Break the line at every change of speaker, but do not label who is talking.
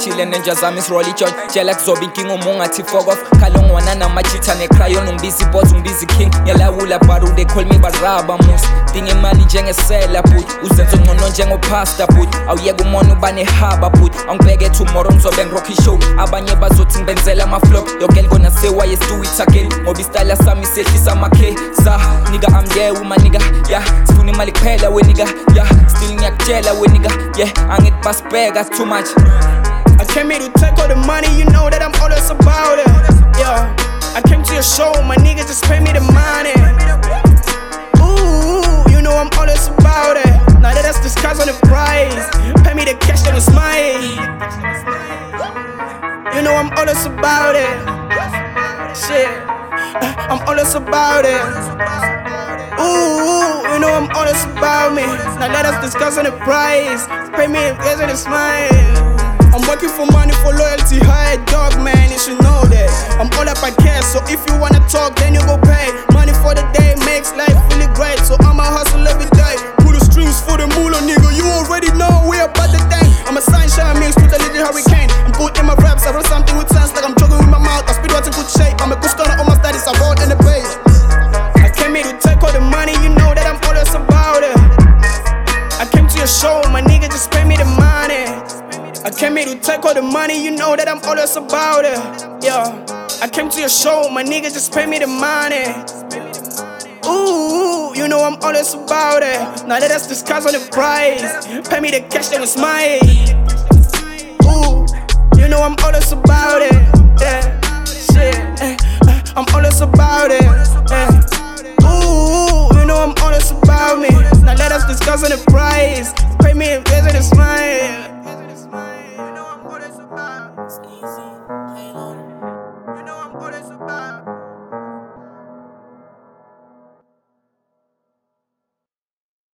ngiphathile nenja zami isiroli ijoint tshela kuzoba inkinga uma ungathi fuck off khalo ngwana namachitha necrayon ungibiza iboss ungibiza king ngiyalawula baru they call me baraba mus dinga imali njengesela but uzenza ngcono njengopasta but awuyeka umona uba nehaba but angibheke tomorrow ngizobe ngirock show abanye bazothi ngibenzela ama-flop yo girl gonna say why you do it again ngoba istyle sami sehlisa amakhe sa nigga I'm there with my nigga yeah sifuna imali kuphela we nigga yeah still ngiyakutshela we nigga yeah angithi basibheka too much.
I came here to take all the money, you know that I'm always about it. Yeah, I came to your show, my niggas just pay me the money. Ooh, you know I'm always about it. Now that let's discuss on the price. Pay me the cash, then it's mine. You know I'm always about it. Shit, I'm always about it. Ooh, you know I'm always about me. Now let us discuss on the price. Pay me the cash, then it's mine. I'm working for money, for loyalty, high dog, man, you should know that. I'm all up on cash, so if you wanna talk, then you go pay. Money for the day makes life really great, so I'ma hustle every day. Pull the strings for the moolah, nigga, you already know we about the thing. I'm a sunshine mix with a little hurricane. I'm good in my raps, I wrote something with sense, like I'm jogging with my mouth. I speed what's in good shape, I'm a good stunner on my studies, I roll in the base. I came here to take all the money, you know that I'm always about it. I came to your show, my nigga just pay me the money. I came here to take all the money, you know that I'm always about it. Yeah, I came to your show, my niggas just pay me the money. Ooh, you know I'm always about it. Now let us discuss on the price. Pay me the cash, then it's mine. Ooh, you know I'm always about it. Yeah, shit, I'm always about it. Yeah. Ooh, you know I'm always about me. Now let us discuss on the price. Pay me the cash, then it's mine.